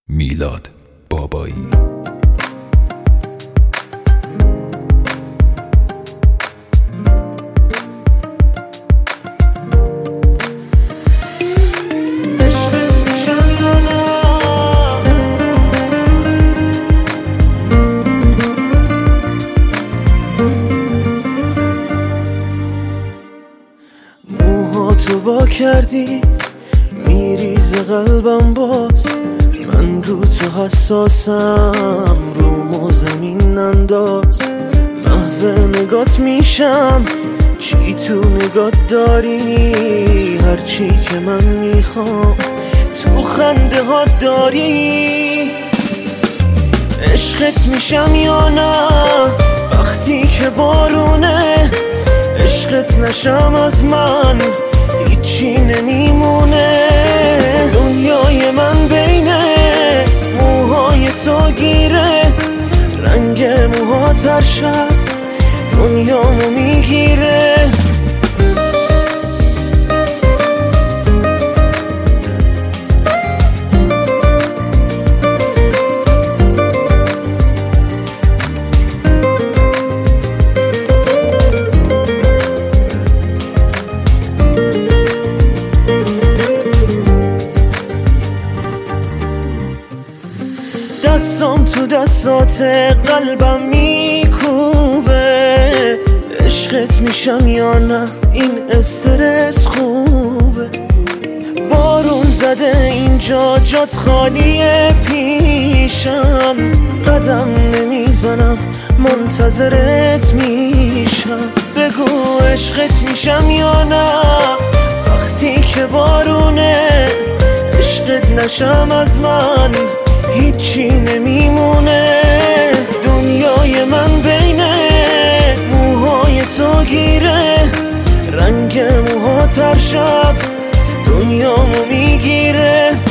میلاد بابایی. موهاتو وا کردی میریزه قلبم باز، من رو تو حساسم، رومو زمین انداز. محو نگات میشم، چی تو نگات داری؟ هرچی که من میخوام تو خنده ها داری. عشقت میشم یا نه وقتی که بارونه؟ عشقت نشم از من هیچی نمیمونه. دنیای من بین موهای تو گیره، رنگ موهات هر شب دنیامو میگیره. دستم تو دستات قلبم میکوبه، عشقت میشم یا نه این استرس خوبه. بارون زده اینجا جات خالیه پیشم، قدم نمیزنم منتظرت میشم. بگو عشقت میشم یا نه وقتی که بارونه؟ عشقت نشم از من هیچی نمیمونه. دنیای من بین موهای تو گیره، رنگ موهات هر شب دنیامو میگیره.